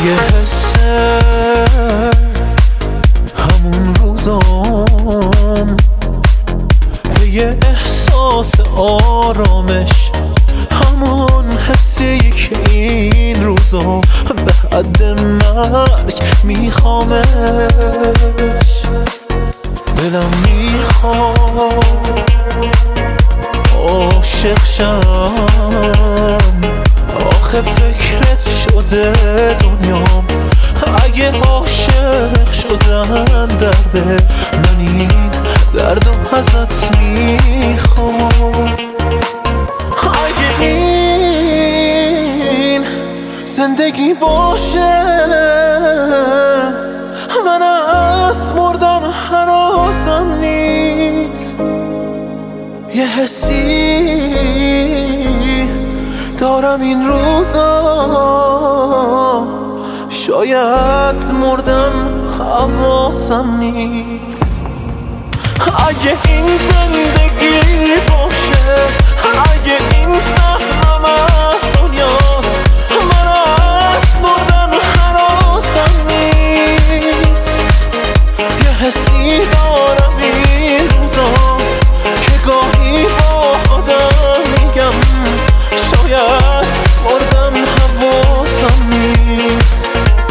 یه حسه همون روزام، یه احساس آرامش، همون حسی که این روزا به حد مرگ میخوامش. دلم میخواد عاشق شم، آخه فکرت شده دنیام. اگه عاشق شدن درده، من این دردم ازت میخوام. اگه این زندگی باشه، من از مردن هنوزم نیست. یه حسی دارم این روزا، شاید مردم حواسم نیست. اگه این زندگی باشه، اگه این سهمم از دنیاست، من از مردن هنوزم نیست. یه حسی دارم این روزا که گاهی با خودم میگم شاید مردم حواسم نیست.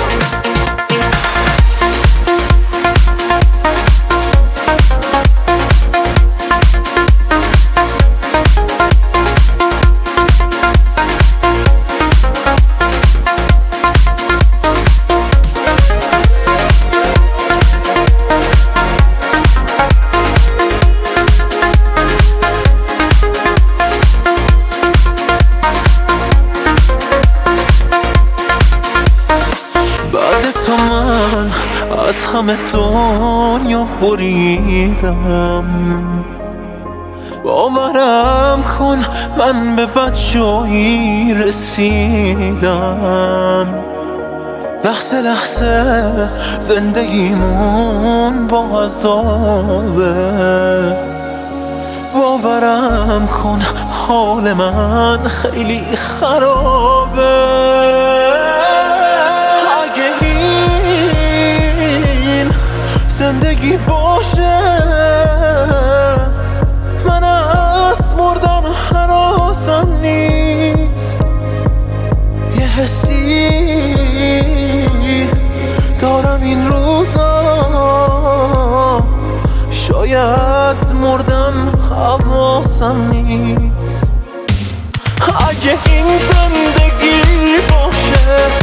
از همه دنیا بریدم، باورم کن من به بد جایی رسیدم. لحظه لحظه زندگیمون با عذابه، باورم کن حال من خیلی خرابه. زندگی باشه، من از مردن هنوزم نیست. یه حسی دارم این روزا، شاید مردم حواسم نیست. اگه این زندگی باشه،